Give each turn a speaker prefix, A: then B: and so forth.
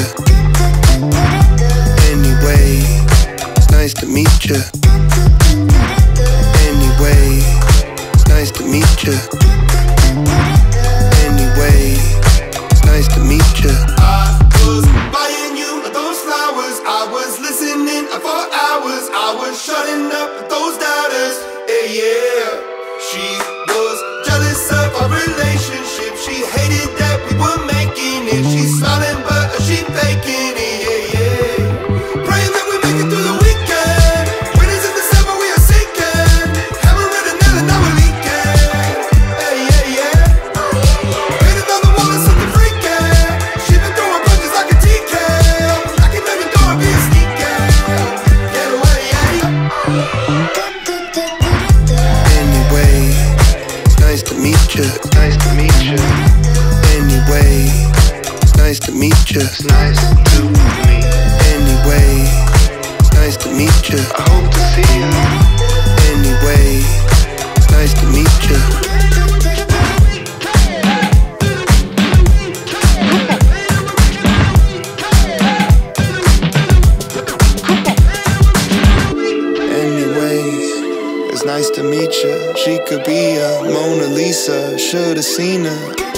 A: you. Anyway, it's nice to meet you. Anyway, it's nice to meet you. Anyway, it's nice to meet you.
B: I was buying you those flowers, I was listening for hours, I was shutting up those doubters. Yeah, she was jealous of our relationship. She hated that we were making it. She's smiling but she faking it. Yeah, praying that we make it through the weekend. Winters in December we are sinking. Hammering a nail and now we're leaking. Yeah. Painted on the wall is something freaky. She been throwing punches like a TK. I can never door and be a sneaky. Get away,
A: Anyway, it's nice to meet you. Nice to meet you. Anyway, it's nice to meet you. It's nice to meet me. Anyway, it's nice to meet you. I hope to see you. Anyway, it's nice to meet you. It's nice to meet you. She could be a Mona Lisa. Should've seen her.